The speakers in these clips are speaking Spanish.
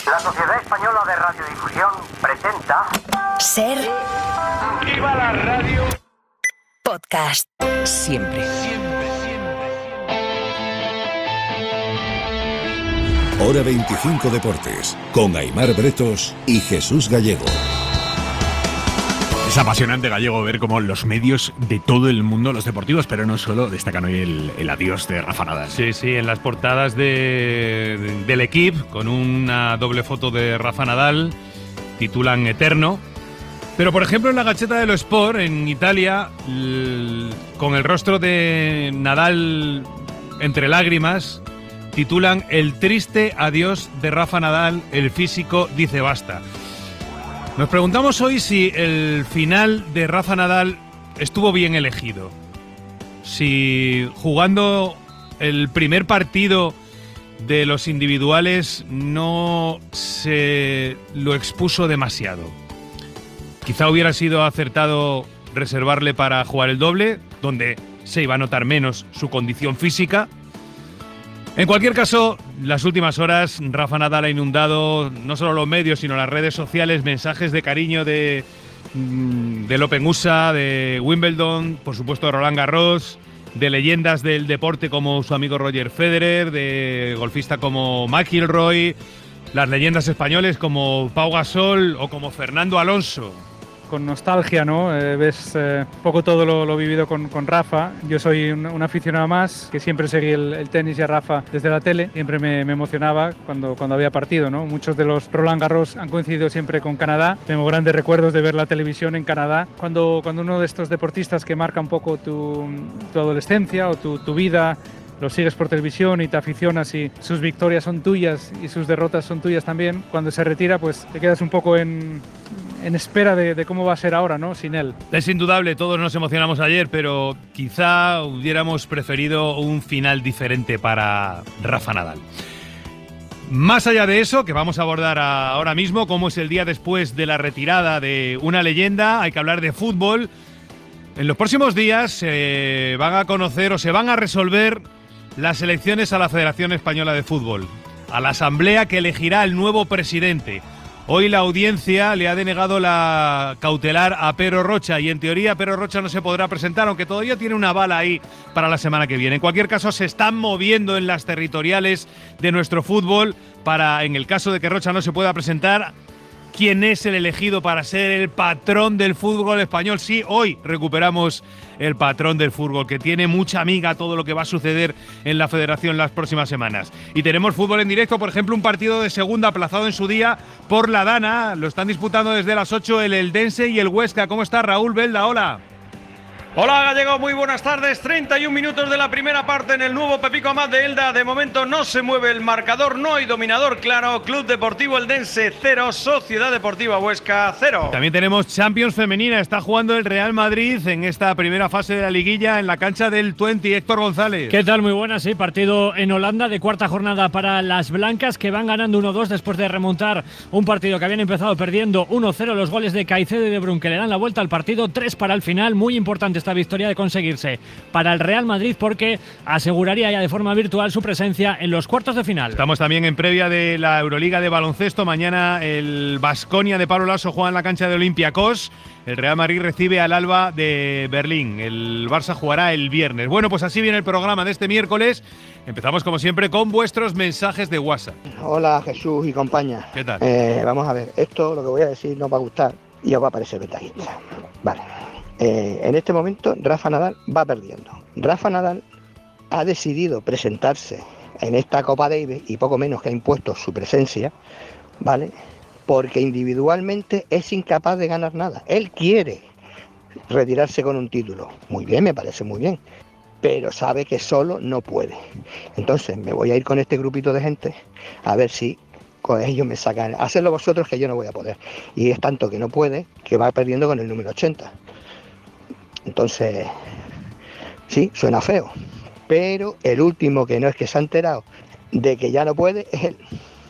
La Sociedad Española de Radiodifusión presenta Ser ¡Viva la radio! Podcast. Siempre. Hora 25 Deportes, con Aimar Bretos y Jesús Gallego. Es apasionante, Gallego, ver cómo los medios de todo el mundo, los deportivos, pero no solo, destacan hoy el adiós de Rafa Nadal. Sí, en las portadas del Equipo, con una doble foto de Rafa Nadal, titulan Eterno. Pero, por ejemplo, en la Gazzetta dello Sport, en Italia, con el rostro de Nadal entre lágrimas, titulan El triste adiós de Rafa Nadal, el físico dice basta. Nos preguntamos hoy si el final de Rafa Nadal estuvo bien elegido. Si jugando el primer partido de los individuales no se lo expuso demasiado. Quizá hubiera sido acertado reservarle para jugar el doble, donde se iba a notar menos su condición física. En cualquier caso, las últimas horas, Rafa Nadal ha inundado no solo los medios, sino las redes sociales, mensajes de cariño del Open USA, de Wimbledon, por supuesto de Roland Garros, de leyendas del deporte como su amigo Roger Federer, de golfista como McIlroy, las leyendas españoles como Pau Gasol o como Fernando Alonso. Con nostalgia, ¿no? Ves poco todo lo vivido con Rafa. Yo soy un aficionado más, que siempre seguí el tenis y a Rafa desde la tele. Siempre me emocionaba cuando había partido, ¿no? Muchos de los Roland Garros han coincidido siempre con Canadá. Tengo grandes recuerdos de ver la televisión en Canadá. Cuando uno de estos deportistas que marca un poco tu adolescencia o tu vida, lo sigues por televisión y te aficionas y sus victorias son tuyas y sus derrotas son tuyas también, cuando se retira pues te quedas un poco en espera de cómo va a ser ahora, ¿no? Sin él. Es indudable, todos nos emocionamos ayer, pero quizá hubiéramos preferido un final diferente para Rafa Nadal. Más allá de eso, que vamos a abordar ahora mismo, cómo es el día después de la retirada de una leyenda, hay que hablar de fútbol. En los próximos días se van a conocer o se van a resolver las elecciones a la Federación Española de Fútbol, a la asamblea que elegirá el nuevo presidente. Hoy la audiencia le ha denegado la cautelar a Pedro Rocha y en teoría Pedro Rocha no se podrá presentar, aunque todavía tiene una bala ahí para la semana que viene. En cualquier caso, se están moviendo en las territoriales de nuestro fútbol para, en el caso de que Rocha no se pueda presentar, quién es el elegido para ser el patrón del fútbol español. Sí, hoy recuperamos el patrón del fútbol, que tiene mucha amiga todo lo que va a suceder en la federación las próximas semanas. Y tenemos fútbol en directo, por ejemplo, un partido de segunda aplazado en su día por la Dana. Lo están disputando desde las 8 el Eldense y el Huesca. ¿Cómo está Raúl Belda? Hola. Hola Gallego, muy buenas tardes. 31 minutos de la primera parte en el nuevo Pepico Amat de Elda. De momento no se mueve el marcador, no hay dominador claro. Club Deportivo Eldense 0, Sociedad Deportiva Huesca 0. También tenemos Champions femenina. Está jugando el Real Madrid en esta primera fase de la liguilla en la cancha del Twente. Héctor González. ¿Qué tal? Muy buenas, sí. Partido en Holanda de cuarta jornada para las blancas, que van ganando 1-2 después de remontar un partido que habían empezado perdiendo 1-0. Los goles de Caicedo y de Brun, que le dan la vuelta al partido. 3 para el final. Muy importante esta victoria de conseguirse para el Real Madrid, porque aseguraría ya de forma virtual su presencia en los cuartos de final. Estamos también en previa de la Euroliga de baloncesto. Mañana el Baskonia de Pablo Laso juega en la cancha de Olympiacos. El Real Madrid recibe al Alba de Berlín. El Barça jugará el viernes. Bueno, pues así viene el programa de este miércoles. Empezamos como siempre con vuestros mensajes de WhatsApp. Hola Jesús y compañía. ¿Qué tal? Vamos a ver, esto lo que voy a decir no va a gustar y os va a parecer detallista. Vale. En este momento Rafa Nadal va perdiendo. Rafa Nadal ha decidido presentarse en esta Copa Davis y poco menos que ha impuesto su presencia, ¿vale? Porque individualmente es incapaz de ganar nada. Él quiere retirarse con un título. Muy bien, me parece muy bien. Pero sabe que solo no puede. Entonces me voy a ir con este grupito de gente a ver si con ellos me sacan. Hacedlo vosotros, que yo no voy a poder. Y es tanto que no puede, que va perdiendo con el número 80. Entonces, sí, suena feo, pero el último que no es que se ha enterado de que ya no puede es él.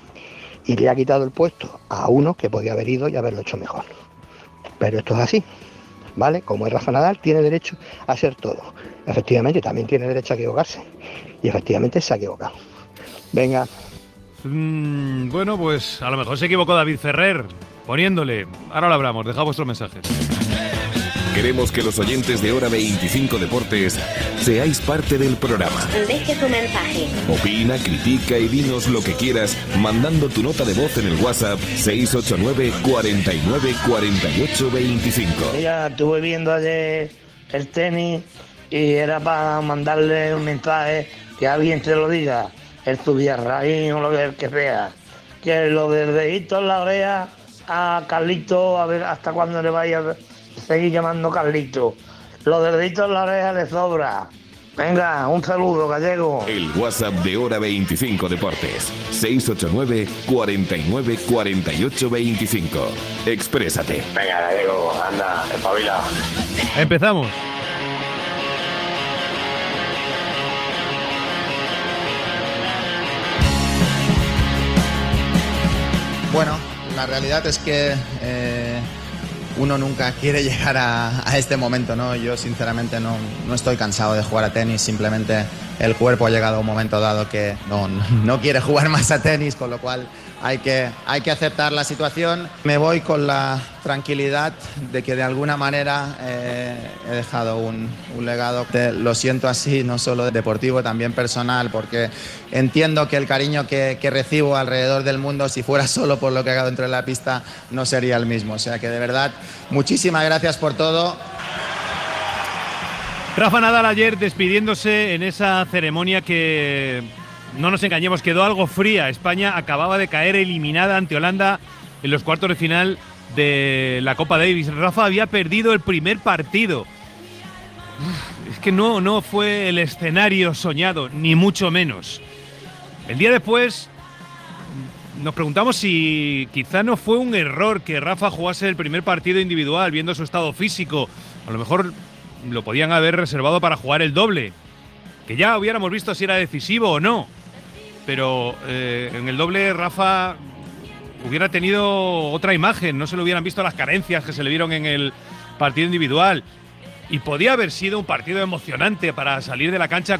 Y le ha quitado el puesto a uno que podía haber ido y haberlo hecho mejor. Pero esto es así, ¿vale? Como es Rafa Nadal, tiene derecho a hacer todo. Efectivamente, también tiene derecho a equivocarse. Y efectivamente se ha equivocado. Venga. Bueno, pues a lo mejor se equivocó David Ferrer poniéndole. Ahora lo hablamos, dejad vuestros mensajes. Queremos que los oyentes de Hora 25 Deportes seáis parte del programa. Deje su mensaje. Opina, critica y dinos lo que quieras mandando tu nota de voz en el WhatsApp 689 49 48 25. Ya estuve viendo ayer el tenis y era para mandarle un mensaje que alguien te lo diga, el Zubiarraín o lo que sea, que lo del dedito en la oreja a Carlito, a ver hasta cuándo le vaya a seguir llamando Carlito. Lo del dedito en la oreja le sobra. Venga, un saludo, Gallego. El WhatsApp de Hora 25 Deportes 689 49 48 25. Exprésate. Venga, Gallego, anda, espabila. Empezamos. Bueno, la realidad es que uno nunca quiere llegar a este momento, ¿no? Yo sinceramente no estoy cansado de jugar a tenis, simplemente el cuerpo ha llegado a un momento dado que no quiere jugar más a tenis, con lo cual hay que aceptar la situación. Me voy con la tranquilidad de que de alguna manera he dejado un legado. Lo siento así, no solo deportivo, también personal, porque entiendo que el cariño que recibo alrededor del mundo, si fuera solo por lo que hago dentro de la pista, no sería el mismo. O sea que de verdad, muchísimas gracias por todo. Rafa Nadal ayer despidiéndose en esa ceremonia que, no nos engañemos, quedó algo fría. España acababa de caer eliminada ante Holanda en los cuartos de final de la Copa Davis. Rafa había perdido el primer partido. Es que no fue el escenario soñado, ni mucho menos. El día después nos preguntamos si quizá no fue un error que Rafa jugase el primer partido individual, viendo su estado físico. A lo mejor lo podían haber reservado para jugar el doble, que ya hubiéramos visto si era decisivo o no. Pero en el doble Rafa hubiera tenido otra imagen, no se le hubieran visto las carencias que se le vieron en el partido individual. Y podía haber sido un partido emocionante para salir de la cancha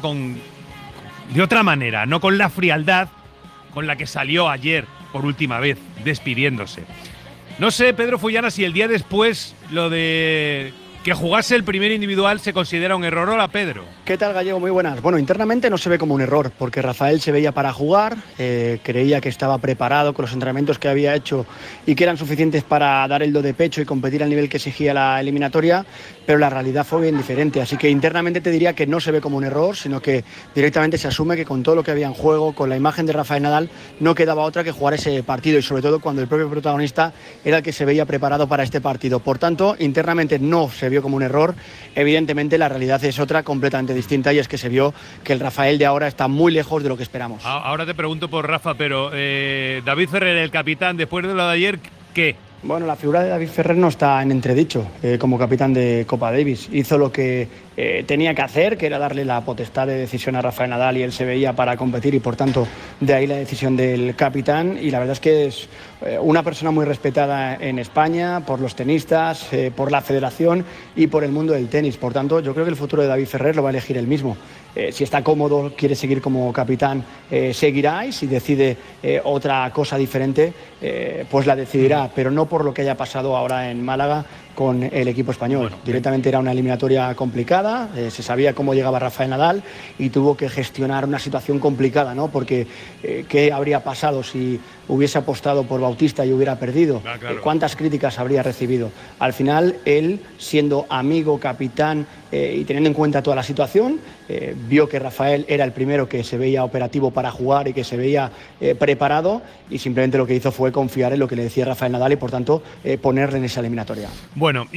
de otra manera, no con la frialdad con la que salió ayer por última vez, despidiéndose. No sé, Pedro Fullana, si el día después lo de que jugase el primer individual se considera un error. Hola, Pedro. ¿Qué tal, Gallego? Muy buenas. Bueno, internamente no se ve como un error, porque Rafael se veía para jugar, creía que estaba preparado con los entrenamientos que había hecho y que eran suficientes para dar el do de pecho y competir al nivel que exigía la eliminatoria, pero la realidad fue bien diferente. Así que internamente te diría que no se ve como un error, sino que directamente se asume que con todo lo que había en juego, con la imagen de Rafael Nadal, no quedaba otra que jugar ese partido, y sobre todo cuando el propio protagonista era el que se veía preparado para este partido. Por tanto, internamente no se vio como un error. Evidentemente la realidad es otra completamente distinta, y es que se vio que el Rafael de ahora está muy lejos de lo que esperamos. Ahora te pregunto por Rafa, pero David Ferrer, el capitán, después de lo de ayer, ¿qué? Bueno, la figura de David Ferrer no está en entredicho como capitán de Copa Davis. Hizo lo que tenía que hacer, que era darle la potestad de decisión a Rafael Nadal, y él se veía para competir, y por tanto de ahí la decisión del capitán. Y la verdad es que es una persona muy respetada en España por los tenistas, por la federación y por el mundo del tenis. Por tanto, yo creo que el futuro de David Ferrer lo va a elegir él mismo. Si está cómodo, quiere seguir como capitán, seguirá, y si decide otra cosa diferente, pues la decidirá, pero no por lo que haya pasado ahora en Málaga con el equipo español. Bueno, directamente era una eliminatoria complicada, se sabía cómo llegaba Rafael Nadal y tuvo que gestionar una situación complicada, ¿no? Porque ¿qué habría pasado si hubiese apostado por Bautista y hubiera perdido? Claro. ¿Cuántas críticas habría recibido? Al final, él, siendo amigo, capitán y teniendo en cuenta toda la situación, vio que Rafael era el primero que se veía operativo para jugar y que se veía preparado, y simplemente lo que hizo fue confiar en lo que le decía Rafael Nadal y por tanto ponerle en esa eliminatoria. Bueno,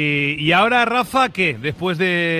y ahora Rafa, ¿qué? Después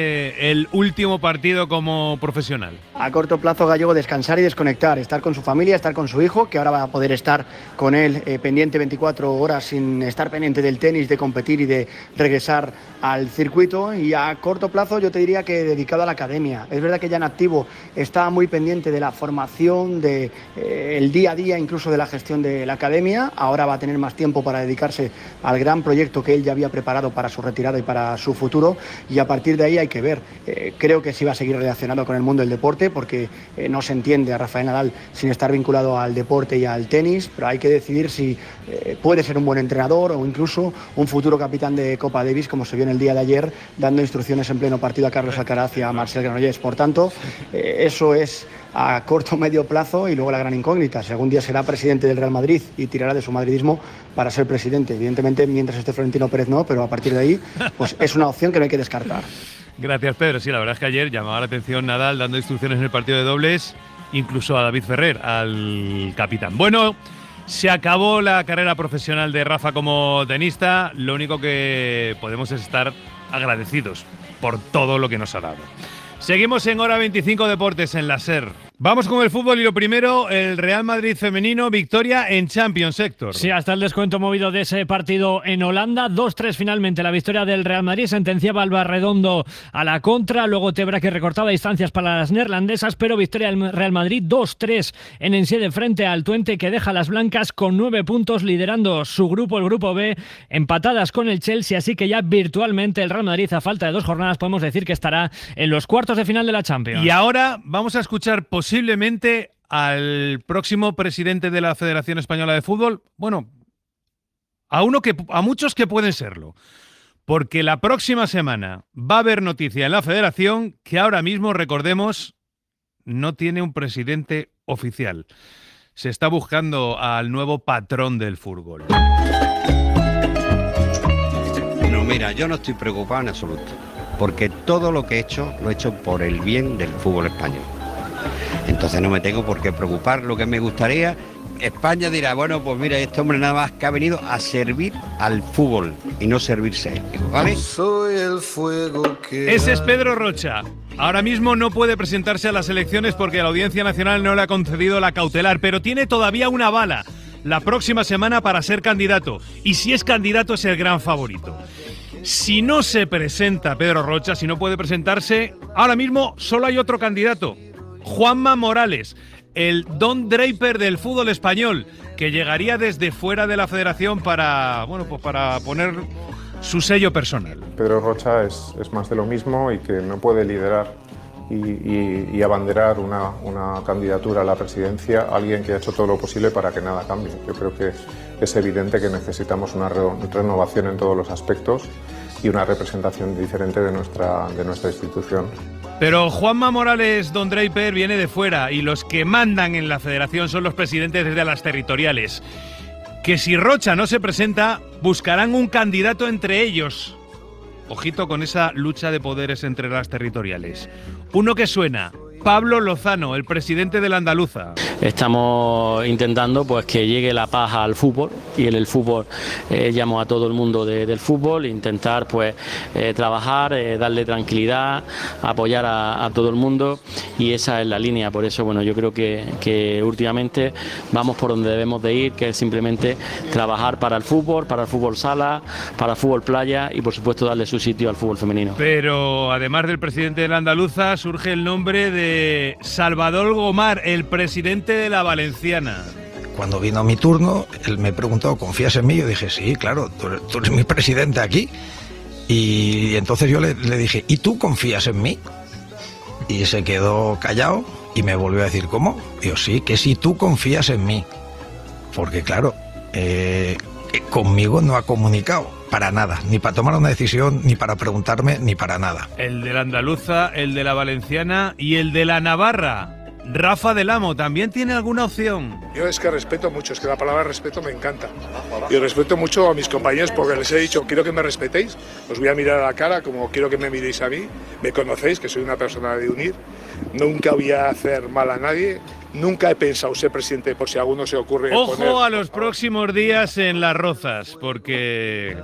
del último partido como profesional. A corto plazo, Gallego, descansar y desconectar, estar con su familia, estar con su hijo, que ahora va a poder estar con él pendiente 24 horas sin estar pendiente del tenis, de competir y de regresar al circuito. Y a corto plazo yo te diría que dedicado a la academia, día. Es verdad que ya en activo está muy pendiente de la formación, de el día a día, incluso de la gestión de la academia. Ahora va a tener más tiempo para dedicarse al gran proyecto que él ya había preparado para su retirada y para su futuro, y a partir de ahí hay que ver. Creo que sí va a seguir relacionado con el mundo del deporte, porque no se entiende a Rafael Nadal sin estar vinculado al deporte y al tenis, pero hay que decidir si puede ser un buen entrenador o incluso un futuro capitán de Copa Davis, como se vio en el día de ayer, dando instrucciones en pleno partido a Carlos Alcaraz y a Marcel Granollers. Por tanto, eso es a corto o medio plazo, y luego la gran incógnita: si algún día será presidente del Real Madrid y tirará de su madridismo para ser presidente. Evidentemente, mientras esté Florentino Pérez no, pero a partir de ahí pues es una opción que no hay que descartar. Gracias, Pedro. Sí, la verdad es que ayer llamaba la atención Nadal dando instrucciones en el partido de dobles, incluso a David Ferrer, al capitán. Bueno, se acabó la carrera profesional de Rafa como tenista. Lo único que podemos es estar agradecidos por todo lo que nos ha dado. Seguimos en Hora 25 Deportes en la SER. Vamos con el fútbol, y lo primero, el Real Madrid femenino, victoria en Champions, Héctor. Sí, hasta el descuento movido de ese partido en Holanda. 2-3 finalmente la victoria del Real Madrid. Sentenciaba Alba Redondo a la contra. Luego Tebra, que recortaba distancias para las neerlandesas, pero victoria del Real Madrid 2-3 en Ensiede frente al Twente, que deja a las blancas con 9 puntos, liderando su grupo, el grupo B, empatadas con el Chelsea. Así que ya virtualmente el Real Madrid, a falta de 2 jornadas, podemos decir que estará en los cuartos de final de la Champions. Y ahora vamos a escuchar posiblemente al próximo presidente de la Federación Española de Fútbol. Bueno, a muchos que pueden serlo, porque la próxima semana va a haber noticia en la Federación que ahora mismo, recordemos, no tiene un presidente oficial. Se está buscando al nuevo patrón del fútbol. No, mira, yo no estoy preocupado en absoluto, porque todo lo que he hecho, lo he hecho por el bien del fútbol español. Entonces no me tengo por qué preocupar. Lo que me gustaría, España dirá, bueno, pues mira, este hombre nada más que ha venido a servir al fútbol y no servirse, ¿vale? Soy el fuego que... Ese es Pedro Rocha. Ahora mismo no puede presentarse a las elecciones porque la Audiencia Nacional no le ha concedido la cautelar, pero tiene todavía una bala la próxima semana para ser candidato. Y si es candidato, es el gran favorito. Si no se presenta Pedro Rocha, si no puede presentarse, ahora mismo solo hay otro candidato: Juanma Morales, el Don Draper del fútbol español, que llegaría desde fuera de la federación para, bueno, pues para poner su sello personal. Pedro Rocha es más de lo mismo y que no puede liderar y abanderar una candidatura a la presidencia alguien que ha hecho todo lo posible para que nada cambie. Yo creo que es evidente que necesitamos una renovación en todos los aspectos y una representación diferente de nuestra institución. Pero Juanma Morales, Don Draper, viene de fuera, y los que mandan en la federación son los presidentes de las territoriales, que si Rocha no se presenta, buscarán un candidato entre ellos. Ojito con esa lucha de poderes entre las territoriales. Uno que suena: Pablo Lozano, el presidente de la Andaluza. Estamos intentando pues que llegue la paz al fútbol, y en el fútbol llamo a todo el mundo del fútbol, intentar pues trabajar, darle tranquilidad, apoyar a todo el mundo, y esa es la línea. Por eso bueno, yo creo que últimamente vamos por donde debemos de ir, que es simplemente trabajar para el fútbol sala, para el fútbol playa, y por supuesto darle su sitio al fútbol femenino. Pero además del presidente de la Andaluza, surge el nombre de Salvador Gomar, el presidente de la Valenciana. Cuando vino mi turno, él me preguntó, ¿confías en mí? Yo dije, sí, claro, tú eres mi presidente aquí. Y entonces yo le dije, ¿y tú confías en mí? Y se quedó callado y me volvió a decir, ¿cómo? Yo, sí, que si tú confías en mí. Porque claro, conmigo no ha comunicado para nada, ni para tomar una decisión, ni para preguntarme, ni para nada. El de la Andaluza, el de la Valenciana y el de la Navarra. Rafa del Amo, ¿también tiene alguna opción? Yo es que respeto mucho, es que la palabra respeto me encanta. Y respeto mucho a mis compañeros porque les he dicho, quiero que me respetéis, os voy a mirar a la cara como quiero que me miréis a mí, me conocéis, que soy una persona de unir, nunca voy a hacer mal a nadie, nunca he pensado ser presidente por si a alguno se ocurre Ojo poner... a los próximos días en Las Rozas, porque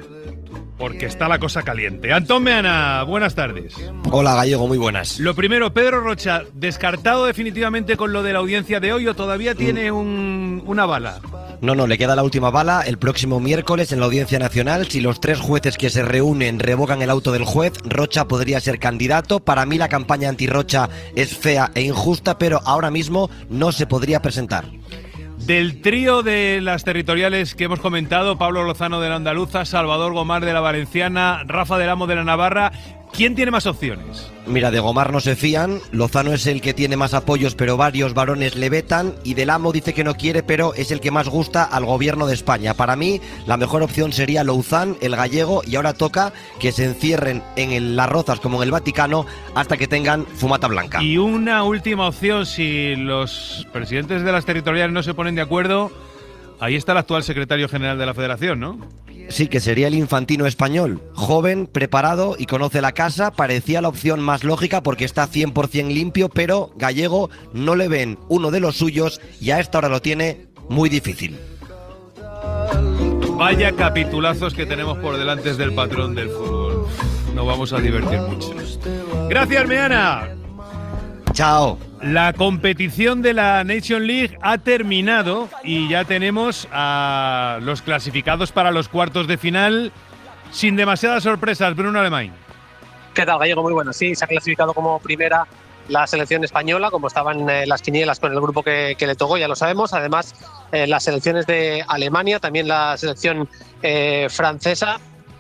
está la cosa caliente. Antón Meana, buenas tardes. Hola Gallego, muy buenas. Lo primero, Pedro Rocha, ¿descartado definitivamente con lo de la audiencia de hoy o todavía tiene una bala? No, le queda la última bala el próximo miércoles en la Audiencia Nacional. Si los 3 jueces que se reúnen revocan el auto del juez, Rocha podría ser candidato. Para mí la campaña anti-Rocha es fea e injusta, pero ahora mismo no se podría presentar. Del trío de las territoriales que hemos comentado, Pablo Lozano de la Andaluza, Salvador Gomar de la Valenciana, Rafa del Amo de la Navarra, ¿quién tiene más opciones? Mira, de Gomar no se fían, Lozano es el que tiene más apoyos, pero varios varones le vetan, y Del Amo dice que no quiere, pero es el que más gusta al gobierno de España. Para mí, la mejor opción sería Louzán, el gallego, y ahora toca que se encierren en Las Rozas como en el Vaticano hasta que tengan fumata blanca. Y una última opción, si los presidentes de las territoriales no se ponen de acuerdo, ahí está el actual secretario general de la Federación, ¿no? Sí, que sería el Infantino español. Joven, preparado y conoce la casa. Parecía la opción más lógica porque está 100% limpio, pero Gallego no le ven uno de los suyos y a esta hora lo tiene muy difícil. Vaya capitulazos que tenemos por delante del patrón del fútbol. Nos vamos a divertir mucho. Gracias, Meana. Chao. La competición de la Nation League ha terminado y ya tenemos a los clasificados para los cuartos de final. Sin demasiadas sorpresas, Bruno Alemany. ¿Qué tal, Gallego? Muy bueno. Sí, se ha clasificado como primera la selección española, como estaban las quinielas con el grupo que le tocó, ya lo sabemos. Además, las selecciones de Alemania, también la selección francesa.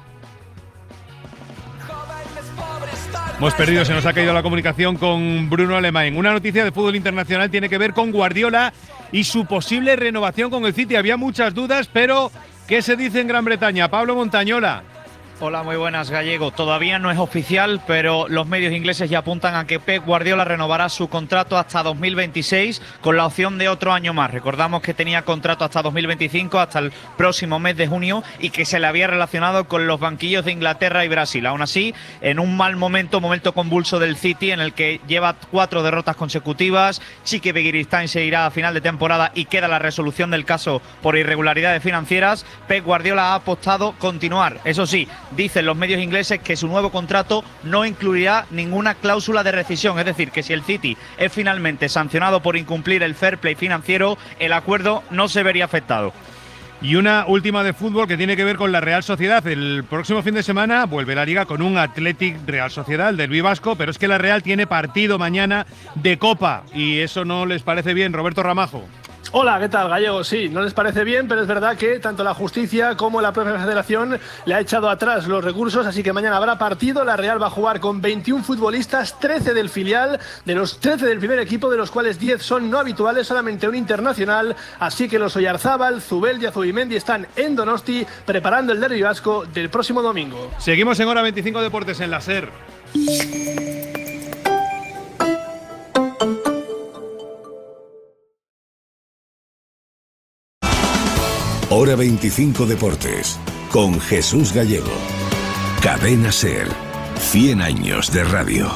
Hemos perdido, se nos ha caído la comunicación con Bruno Alemany. Una noticia de fútbol internacional tiene que ver con Guardiola y su posible renovación con el City. Había muchas dudas, pero ¿qué se dice en Gran Bretaña? Pablo Montañola. Hola, muy buenas, Gallego. Todavía no es oficial, pero los medios ingleses ya apuntan a que Pep Guardiola renovará su contrato hasta 2026 con la opción de otro año más. Recordamos que tenía contrato hasta 2025, hasta el próximo mes de junio, y que se le había relacionado con los banquillos de Inglaterra y Brasil. Aún así, en un mal momento convulso del City, en el que lleva 4 derrotas consecutivas, Chiqui Begiristain se irá a final de temporada y queda la resolución del caso por irregularidades financieras, Pep Guardiola ha apostado continuar. Eso sí, dicen los medios ingleses que su nuevo contrato no incluirá ninguna cláusula de rescisión, es decir, que si el City es finalmente sancionado por incumplir el fair play financiero, el acuerdo no se vería afectado. Y una última de fútbol que tiene que ver con la Real Sociedad. El próximo fin de semana vuelve la Liga con un Athletic Real Sociedad, el derbi vasco, pero es que la Real tiene partido mañana de Copa y eso no les parece bien. Roberto Ramajo. Hola, ¿qué tal, Gallego? Sí, no les parece bien, pero es verdad que tanto la justicia como la propia federación le ha echado atrás los recursos, así que mañana habrá partido. La Real va a jugar con 21 futbolistas, 13 del filial, de los 13 del primer equipo, de los cuales 10 son no habituales, solamente un internacional, así que los Oyarzábal, Zubeldia, Zubimendi están en Donosti preparando el derbi vasco del próximo domingo. Seguimos en Hora 25 Deportes en la SER. Hora 25 Deportes, con Jesús Gallego. Cadena SER, 100 años de radio.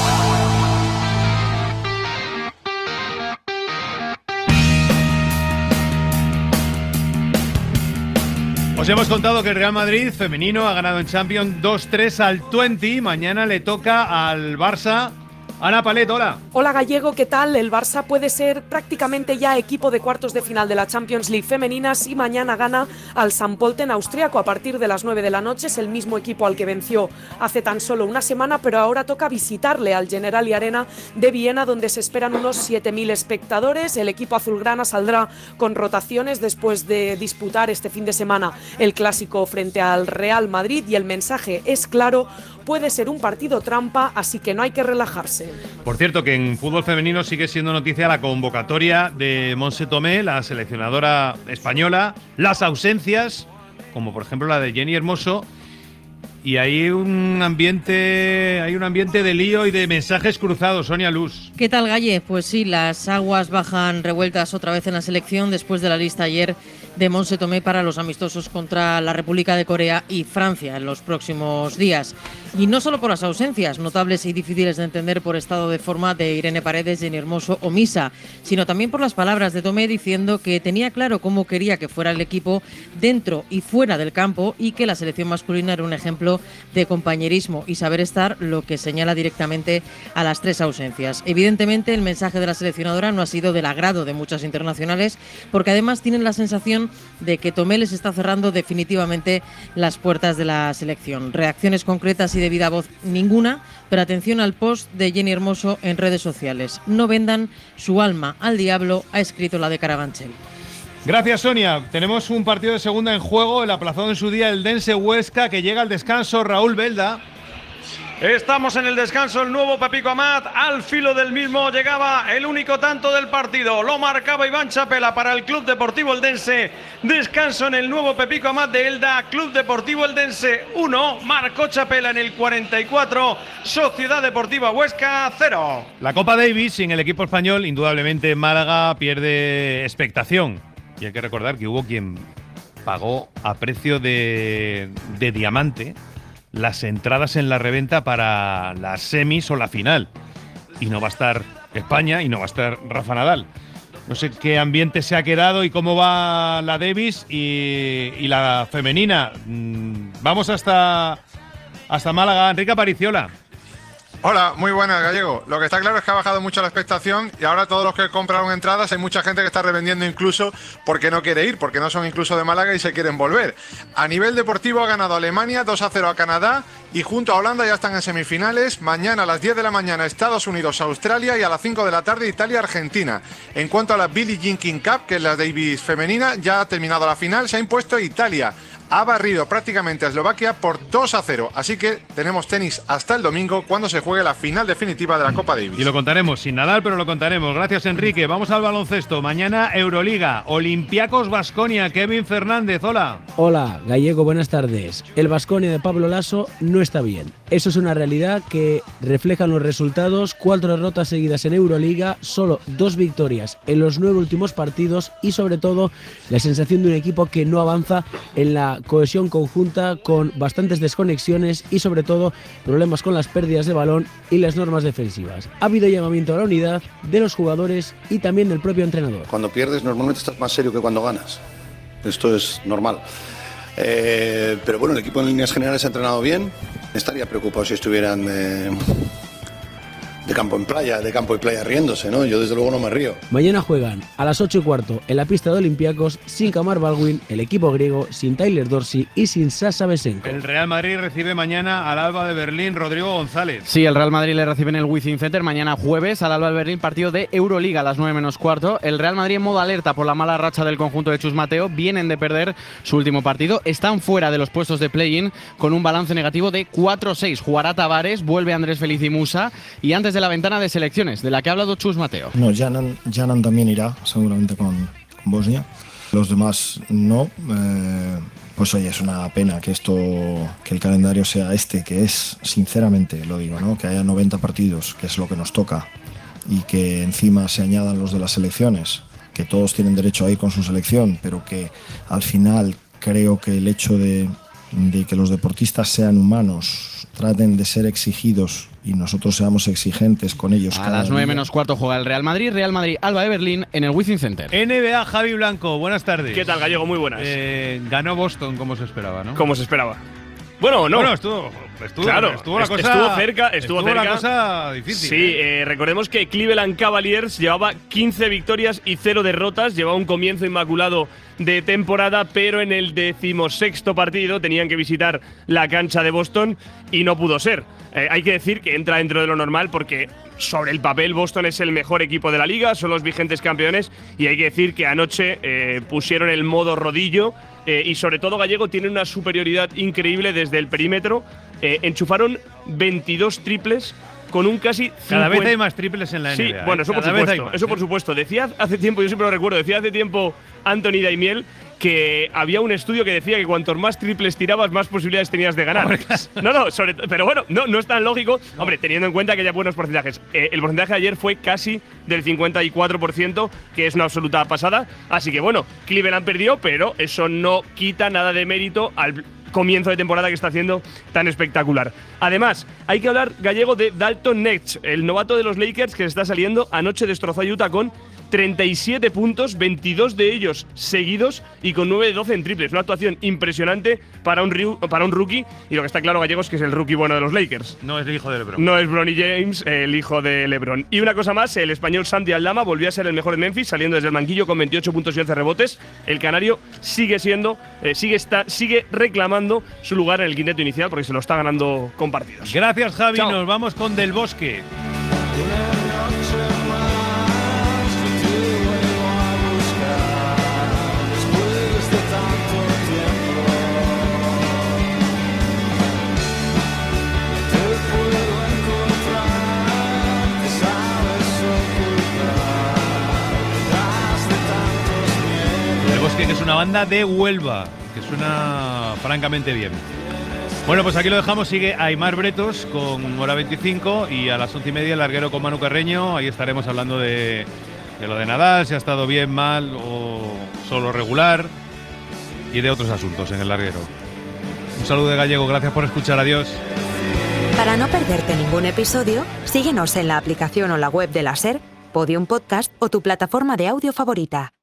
Os hemos contado que el Real Madrid femenino ha ganado en Champions 2-3 al Twente. Mañana le toca al Barça. Ana Palet, hola. Hola, Gallego, ¿qué tal? El Barça puede ser prácticamente ya equipo de cuartos de final de la Champions League femenina si mañana gana al St. Pölten austriaco a partir de las 9 de la noche. Es el mismo equipo al que venció hace tan solo una semana, pero ahora toca visitarle al Generali Arena de Viena, donde se esperan unos 7.000 espectadores. El equipo azulgrana saldrá con rotaciones después de disputar este fin de semana el clásico frente al Real Madrid, y el mensaje es claro: puede ser un partido trampa, así que no hay que relajarse. Por cierto, que en fútbol femenino sigue siendo noticia la convocatoria de Montse Tomé, la seleccionadora española, las ausencias, como por ejemplo la de Jenny Hermoso, y hay un ambiente de lío y de mensajes cruzados. Sonia Luz. ¿Qué tal, Galle? Pues sí, las aguas bajan revueltas otra vez en la selección después de la lista ayer de Montse Tomé para los amistosos contra la República de Corea y Francia en los próximos días. Y no solo por las ausencias, notables y difíciles de entender por estado de forma de Irene Paredes, Jenny Hermoso o Misa, sino también por las palabras de Tomé diciendo que tenía claro cómo quería que fuera el equipo dentro y fuera del campo y que la selección masculina era un ejemplo de compañerismo y saber estar, lo que señala directamente a las 3 ausencias. Evidentemente, el mensaje de la seleccionadora no ha sido del agrado de muchas internacionales, porque además tienen la sensación sensación de que Tomé les está cerrando definitivamente las puertas de la selección. Reacciones concretas y de viva voz ninguna, pero atención al post de Jenny Hermoso en redes sociales. No vendan su alma al diablo, ha escrito la de Carabanchel. Gracias, Sonia. Tenemos un partido de segunda en juego, el aplazado en su día el Dense Huesca, que llega al descanso. Raúl Belda. Estamos en el descanso, el nuevo Pepico Amat, al filo del mismo llegaba el único tanto del partido, lo marcaba Iván Chapela para el Club Deportivo Eldense, descanso en el nuevo Pepico Amat de Elda, Club Deportivo Eldense 1, marcó Chapela en el 44, Sociedad Deportiva Huesca 0. La Copa Davis sin el equipo español, indudablemente Málaga pierde expectación, y hay que recordar que hubo quien pagó a precio de diamante las entradas en la reventa para las semis o la final. Y no va a estar España y no va a estar Rafa Nadal. No sé qué ambiente se ha quedado y cómo va la Davis y la femenina. Vamos hasta Málaga. Enrique Apariciola. Hola, muy buenas, Gallego. Lo que está claro es que ha bajado mucho la expectación y ahora todos los que compraron entradas, hay mucha gente que está revendiendo incluso porque no quiere ir, porque no son incluso de Málaga y se quieren volver. A nivel deportivo ha ganado Alemania 2-0 a Canadá y junto a Holanda ya están en semifinales. Mañana a las 10 de la mañana Estados Unidos-Australia y a las 5 de la tarde Italia-Argentina. En cuanto a la Billie Jean King Cup, que es la Davis femenina, ya ha terminado la final, se ha impuesto Italia. Ha barrido prácticamente a Eslovaquia por 2-0. Así que tenemos tenis hasta el domingo cuando se juegue la final definitiva de la Copa Davis. Y lo contaremos, sin Nadal, pero lo contaremos. Gracias, Enrique. Vamos al baloncesto. Mañana Euroliga, Olympiacos Baskonia. Kevin Fernández, hola. Hola, Gallego, buenas tardes. El Baskonia de Pablo Laso no está bien. Eso es una realidad que reflejan los resultados. 4 derrotas seguidas en Euroliga, solo 2 victorias en los 9 últimos partidos y sobre todo la sensación de un equipo que no avanza en la cohesión conjunta, con bastantes desconexiones y sobre todo problemas con las pérdidas de balón y las normas defensivas. Ha habido llamamiento a la unidad de los jugadores y también del propio entrenador. Cuando pierdes normalmente estás más serio que cuando ganas. Esto es normal. Pero bueno, el equipo en líneas generales ha entrenado bien. Estaría preocupado si estuvieran de campo en playa, de campo y playa riéndose, ¿no? Yo desde luego no me río. Mañana juegan a las 8:15 en la pista de Olympiacos, sin Kamar Baldwin, el equipo griego, sin Tyler Dorsey y sin Sasha Besenko. El Real Madrid recibe mañana al Alba de Berlín. Rodrigo González. Sí, el Real Madrid le recibe en el Wizzing Center mañana jueves al Alba de Berlín, partido de Euroliga a las 9:15. El Real Madrid en modo alerta por la mala racha del conjunto de Chus Mateo. Vienen de perder su último partido. Están fuera de los puestos de play-in con un balance negativo de 4-6. Jugará Tavares, vuelve Andrés Felicimusa y antes de la ventana de selecciones de la que ha hablado Chus Mateo. No, Janan también irá seguramente con Bosnia. Los demás no. Pues oye, es una pena que el calendario sea este, que es, sinceramente lo digo, ¿no? Que haya 90 partidos, que es lo que nos toca, y que encima se añadan los de las selecciones, que todos tienen derecho a ir con su selección, pero que al final creo que el hecho de que los deportistas sean humanos, traten de ser exigidos y nosotros seamos exigentes con ellos. A las 9:15 juega el Real Madrid, Alba de Berlín en el Wizzing Center. NBA, Javi Blanco, buenas tardes. ¿Qué tal, Gallego? Muy buenas. Ganó Boston como se esperaba, ¿no? Como se esperaba. Bueno, no. Bueno, estuvo cerca. Estuvo la cosa difícil. Sí, recordemos que Cleveland Cavaliers llevaba 15 victorias y 0 derrotas. Llevaba un comienzo inmaculado de temporada, pero en el 16º partido tenían que visitar la cancha de Boston y no pudo ser. Hay que decir que entra dentro de lo normal porque sobre el papel Boston es el mejor equipo de la liga, son los vigentes campeones, y hay que decir que anoche pusieron el modo rodillo. Y sobre todo, Gallego, tiene una superioridad increíble desde el perímetro. Enchufaron 22 triples con un casi 50. Cada vez hay más triples en la NBA. Sí, bueno, eso por supuesto. Decía hace tiempo, yo siempre lo recuerdo, decía hace tiempo Anthony Daimiel que había un estudio que decía que cuantos más triples tirabas, más posibilidades tenías de ganar. Pero bueno, no es tan lógico. Hombre, teniendo en cuenta que hay buenos porcentajes. El porcentaje de ayer fue casi del 54%, que es una absoluta pasada. Así que bueno, Cleveland perdió, pero eso no quita nada de mérito al comienzo de temporada que está haciendo tan espectacular. Además, hay que hablar, Gallego, de Dalton Necht, el novato de los Lakers que se está saliendo. Anoche destrozó a Utah con 37 puntos, 22 de ellos seguidos y con 9 de 12 en triples. Una actuación impresionante para un rookie. Y lo que está claro, Gallegos, que es el rookie bueno de los Lakers. No es el hijo de LeBron. No es Bronny James, el hijo de LeBron. Y una cosa más, el español Santi Aldama volvió a ser el mejor en Memphis, saliendo desde el banquillo con 28 puntos y 11 rebotes. El canario sigue reclamando su lugar en el quinteto inicial porque se lo está ganando con partidos. Gracias, Javi. Chao. Nos vamos con Del Bosque. Que es una banda de Huelva, que suena francamente bien. Bueno, pues aquí lo dejamos. Sigue Aimar Bretos con Hora 25 y a las 11:30 el larguero con Manu Carreño. Ahí estaremos hablando de lo de Nadal, si ha estado bien, mal o solo regular, y de otros asuntos en el larguero. Un saludo de Gallego, gracias por escuchar, adiós. Para no perderte ningún episodio, síguenos en la aplicación o la web de la SER, Podium Podcast o tu plataforma de audio favorita.